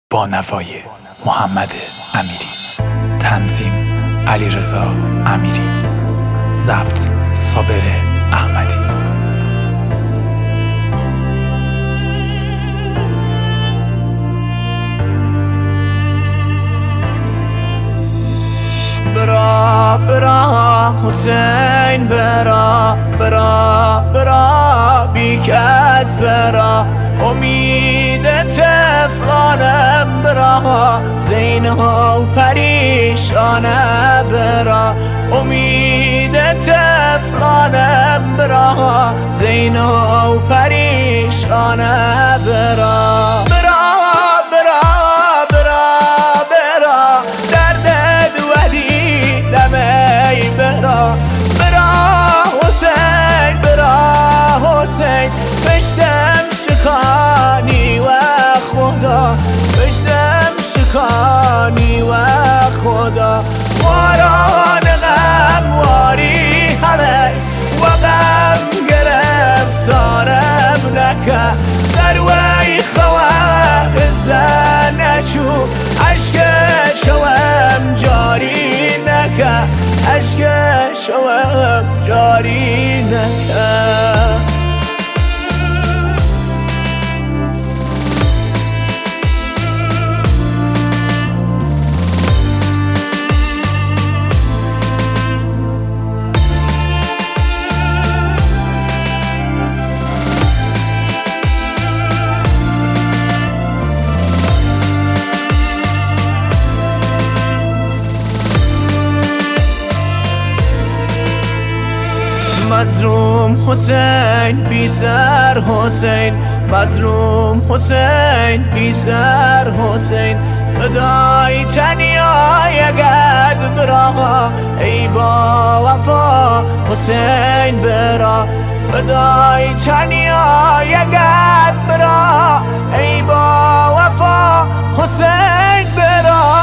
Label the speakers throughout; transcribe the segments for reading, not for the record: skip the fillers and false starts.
Speaker 1: با نوای محمد امیری، تنظیم علیرضا امیری، ضبط صابر احمدی.
Speaker 2: برا برا حسین برا برا برا بی کس برا امید طفلانم برا زینه و پریشانه برا امید طفلانم برا زینه و پریشانه برا پشتم شکانی و خدا پشتم شکانی و خدا باران غمواری هلس و غم گرفتارم نکه سروی خواه ازدنچو عشق شوم جاری نکه عشق شوم جاری نکه مظلوم حسین بی سر حسین مظلوم حسین بی سر حسین فدای تنیا یگد برا ای با وفا حسین برا فدای تنیا یگد برا ای با وفا حسین برا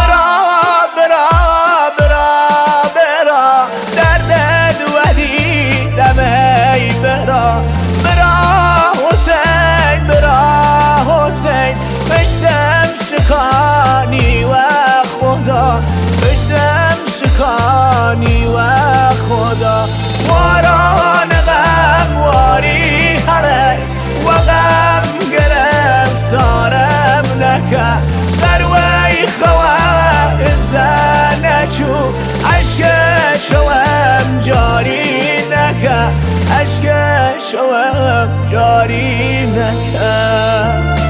Speaker 2: پشتم شکانی و خدا پشتم شکانی و خدا باران غمواری هلس و غم گرفتارم نکه سروی خواه ازدنچو عشق شوم جاری نکه عشق شوم جاری نکه